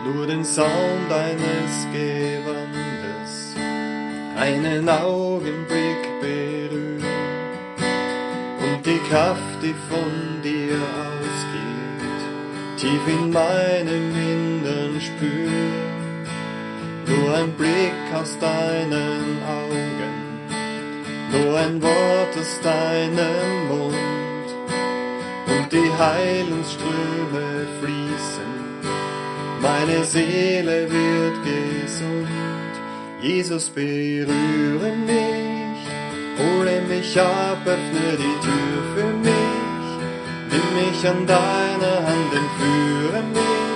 nur den Saum deines Gewandes einen Augenblick berühren und die Kraft, die von dir ausgeht, tief in meinem Innern spüren. Nur ein Blick aus deinen Augen, nur ein Wort aus deinem Mund und die Heilungsströme fließen. Meine Seele wird gesund. Jesus, berühre mich, hole mich ab, öffne die Tür für mich. Nimm mich an deiner Hand, entführe mich.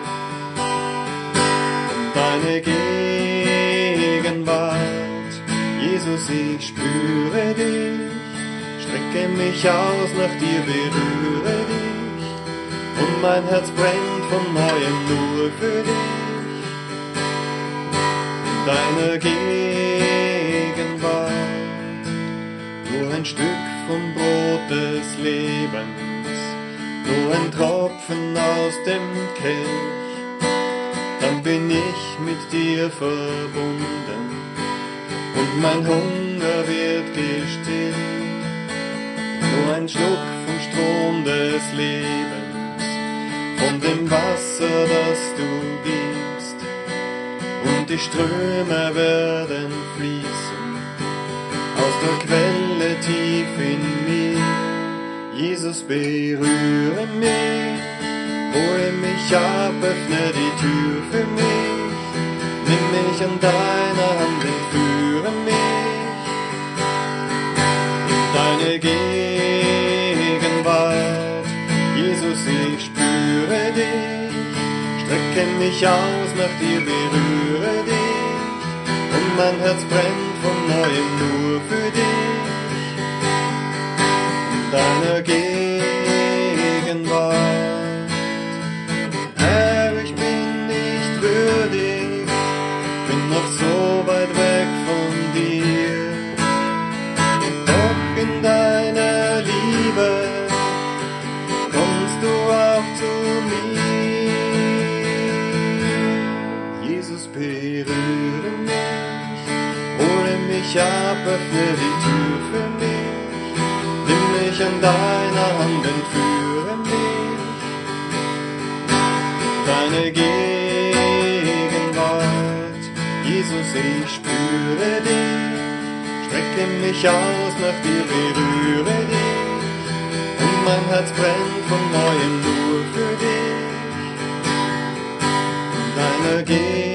Deine Gegenwart, Jesus, ich spüre dich, strecke mich aus nach dir, berühre dich, und mein Herz brennt von neuem nur für dich. Deine Gegenwart, nur ein Stück vom Brot des Lebens, nur ein Tropfen aus dem Kelch. Dann bin ich mit dir verbunden und mein Hunger wird gestillt. Nur ein Schluck vom Strom des Lebens, von dem Wasser, das du gibst, und die Ströme werden fließen aus der Quelle tief in mir. Jesus, berühre mich, hole mich ab, öffne die Tür für mich. Nimm mich an deiner Hand, entführe mich. In deine Gegenwart, Jesus, ich spüre dich, strecke mich aus nach dir, berühre dich, und mein Herz brennt von neuem nur für dich. In deiner Gegenwart, noch so weit weg von dir, doch in deiner Liebe kommst du auch zu mir. Jesus, berühre mich, hole mich ab, öffne die Tür für mich, nimm mich an deiner Hand, entführe mich. Deine Jesus, ich spüre dich, strecke mich aus nach dir, berühre dich, und mein Herz brennt von neuem nur für dich. Deiner